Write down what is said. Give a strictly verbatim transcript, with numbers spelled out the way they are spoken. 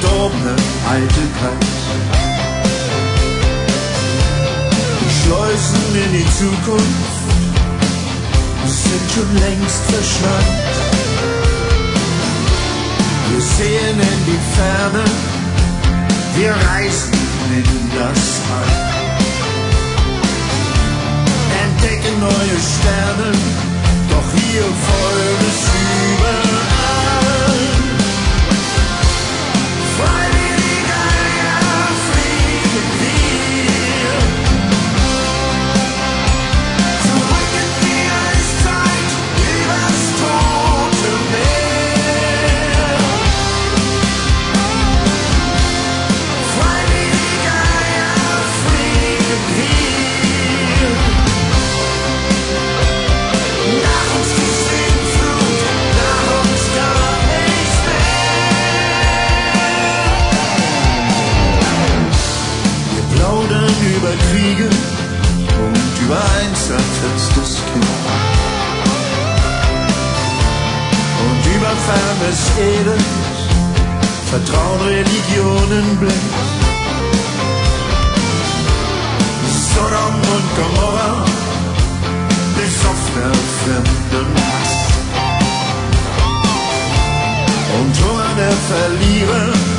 verdorbene Eitelkeit. Die Schleusen in die Zukunft sind schon längst verschneit. Wir sehen in die Ferne, wir reisen in das All, entdecken neue Sterne, doch hier folgt es überall. Freiwillige fliegen wir zurück in die Eiszeit, übers Tote Meer. Freiwillige fliegen wir. Nach uns die Sintflut, nach uns gar nichts mehr. Wir plaudern über Kriege und über ein zerfetztes Kind und über fernes Elend, Vertrauen, Religionen blind. Sodom und Gomorra, besoffener fremden Hass und Hunger der Verlierer.